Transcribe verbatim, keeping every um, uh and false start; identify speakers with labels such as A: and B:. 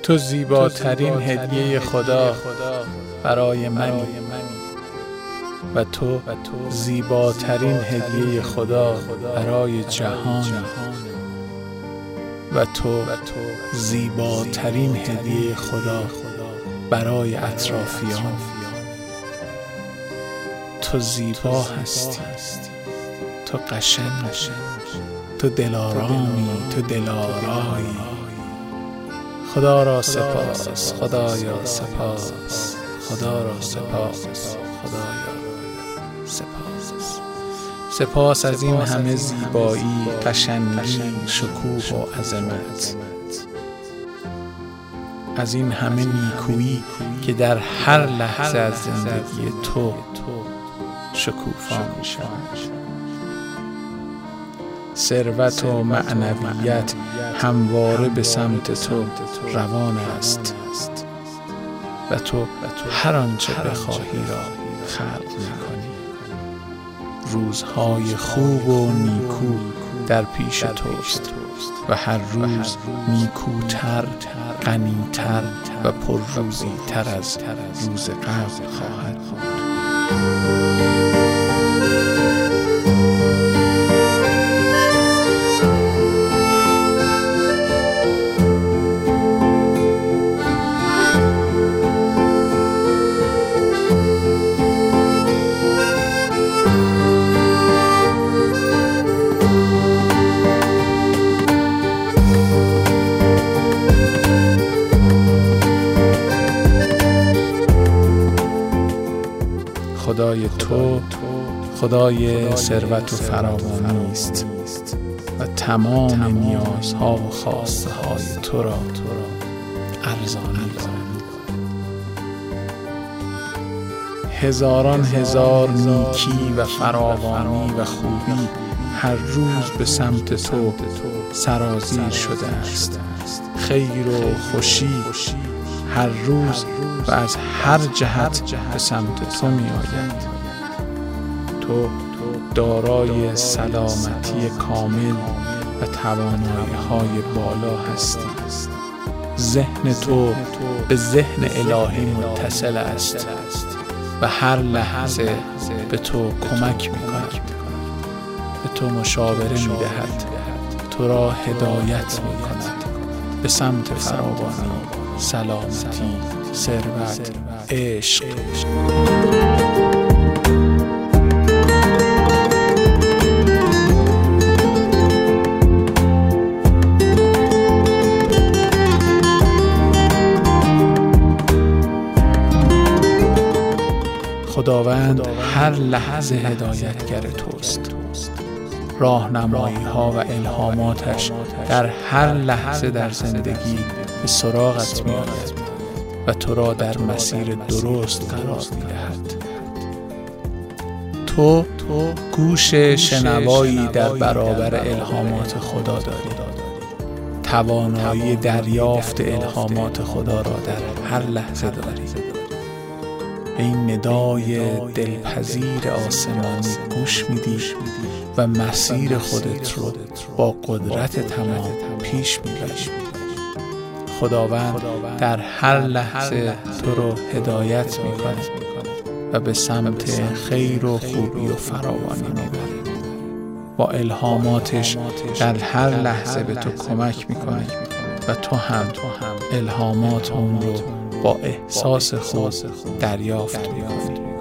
A: تو زیباترین هدیه خدا برای منی و تو زیباترین هدیه خدا برای جهانی و تو زیباترین هدیه خدا برای اطرافیان. تو زیبا هستی، تو قشنگی، تو دلارامی، تو دلارایی. خدا را سپاس، خدایا سپاس، خدا را سپاس، خدایا سپاس. سپاس از این همه زیبایی، قشنگی، شکوه و عظمت، از این همه نیکویی که در هر لحظه از زندگی تو شکوفا می شود. ثروت و معنویت همواره به سمت تو روان است و تو هر آنچه بخواهی را خلق می‌کنی. روزهای خوب و نیکو در پیش توست و هر روز نیکوتر، غنی‌تر و پرروزی‌تر از روز قبل خواهد بود. خدای تو خدای ثروت و فراوانی است و تمام نیازها و خواسته های تو را ارزانی دارد. هزاران هزار نیکی و فراوانی و خوبی هر روز به سمت تو سرازیر شده است. خیر و خوشی هر روز و از هر جهت به سمت تو می آید. تو دارای سلامتی کامل و توانایی های بالا هستی. ذهن تو به ذهن الهی متصل است و هر لحظه به تو کمک می کند، به تو مشاوره می دهد، تو را هدایت می کند به سمت فراوانی، سلامتی، ثروت، عشق. خداوند هر لحظه هدایتگر توست. راهنمایی ها و الهاماتش در هر لحظه در زندگی به سراغت می آید و تو را در مسیر درست قرار می دهد. تو گوش شنوایی در برابر الهامات خدا داری. توانایی دریافت الهامات خدا را در هر لحظه داری. به این ندای دلپذیر آسمانی گوش میدی و مسیر خودت رو با قدرت تمام پیش میبری. خداوند در هر لحظه تو رو هدایت میکنه و به سمت خیر و خوبی و فراوانی میبره. با الهاماتش در هر لحظه به تو کمک میکنه و تو هم الهامات اون رو با احساس خود دریافت میکنی.